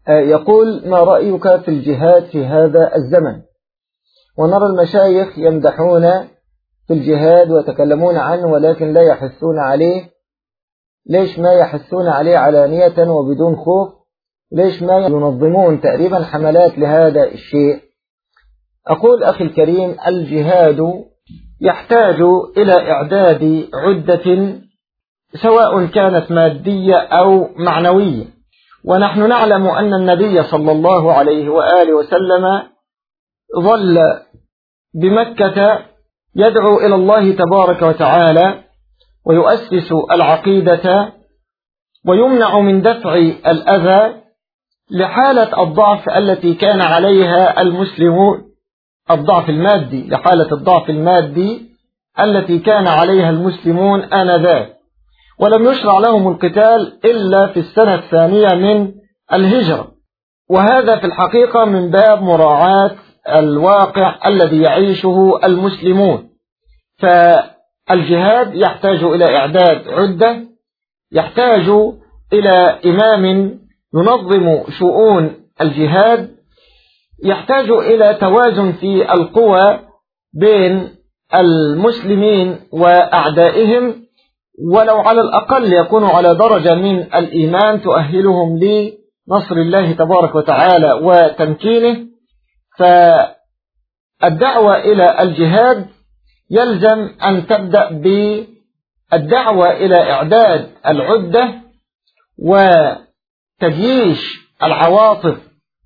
يقول: ما رأيك في الجهاد في هذا الزمن؟ ونرى المشايخ يمدحون في الجهاد ويتكلمون عنه ولكن لا يحثون عليه. ليش ما يحثون عليه علانية وبدون خوف؟ ليش ما ينظمون تقريبا حملات لهذا الشيء؟ أقول أخي الكريم: الجهاد يحتاج إلى إعداد عدة سواء كانت مادية أو معنوية، ونحن نعلم أن النبي صلى الله عليه وآله وسلم ظل بمكة يدعو إلى الله تبارك وتعالى ويؤسس العقيدة ويمنع من دفع الأذى لحالة الضعف التي كان عليها المسلمون، الضعف المادي، لحالة الضعف المادي التي كان عليها المسلمون آنذاك، ولم يشرع لهم القتال إلا في السنة الثانية من الهجرة، وهذا في الحقيقة من باب مراعاة الواقع الذي يعيشه المسلمون. فالجهاد يحتاج إلى إعداد عدة، يحتاج إلى إمام ينظم شؤون الجهاد، يحتاج إلى توازن في القوى بين المسلمين وأعدائهم، ولو على الأقل يكونوا على درجة من الإيمان تؤهلهم لنصر الله تبارك وتعالى وتمكينه. فالدعوة إلى الجهاد يلزم أن تبدأ بالدعوة إلى إعداد العدة وتجيش العواطف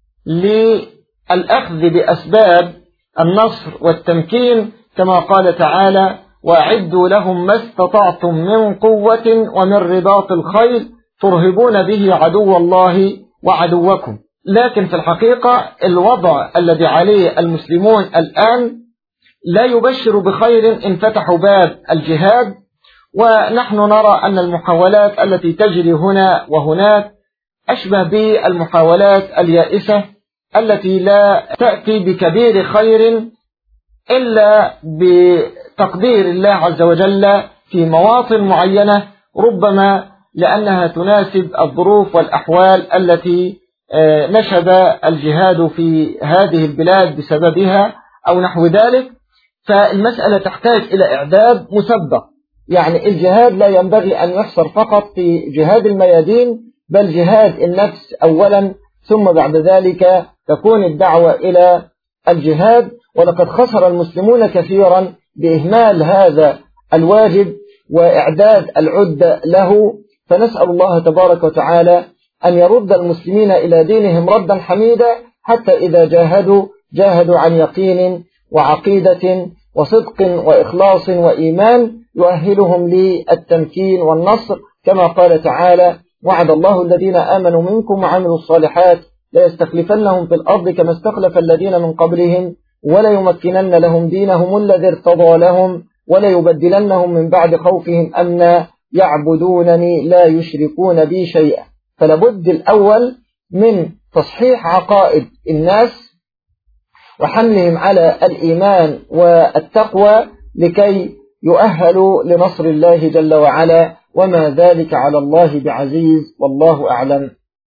للأخذ بأسباب النصر والتمكين، كما قال تعالى: وأعدوا لهم ما استطعتم من قوة ومن رباط الخيل ترهبون به عدو الله وعدوكم. لكن في الحقيقة الوضع الذي عليه المسلمون الآن لا يبشر بخير إن فتحوا باب الجهاد، ونحن نرى أن المحاولات التي تجري هنا وهناك أشبه بالمحاولات اليائسة التي لا تأتي بكبير خير إلا بتقدير الله عز وجل في مواطن معينة، ربما لأنها تناسب الظروف والأحوال التي نشب الجهاد في هذه البلاد بسببها أو نحو ذلك. فالمسألة تحتاج إلى إعداد مسبق، يعني الجهاد لا ينبغي أن يحصر فقط في جهاد الميادين، بل جهاد النفس أولا، ثم بعد ذلك تكون الدعوة إلى الجهاد. ولقد خسر المسلمون كثيرا بإهمال هذا الواجب وإعداد العدة له، فنسأل الله تبارك وتعالى أن يرد المسلمين إلى دينهم ردا حميدا، حتى إذا جاهدوا عن يقين وعقيدة وصدق وإخلاص وإيمان يؤهلهم للتمكين والنصر، كما قال تعالى: وعد الله الذين آمنوا منكم وعملوا الصالحات ليستخلفنهم في الأرض كما استخلف الذين من قبلهم وليمكنن لهم دينهم الذي ارتضى لهم وليبدلنهم من بعد خوفهم أمنا يعبدونني لا يشركون بي شيئا. فلابد الأول من تصحيح عقائد الناس وحملهم على الإيمان والتقوى لكي يؤهلوا لنصر الله جل وعلا، وما ذلك على الله بعزيز، والله أعلم.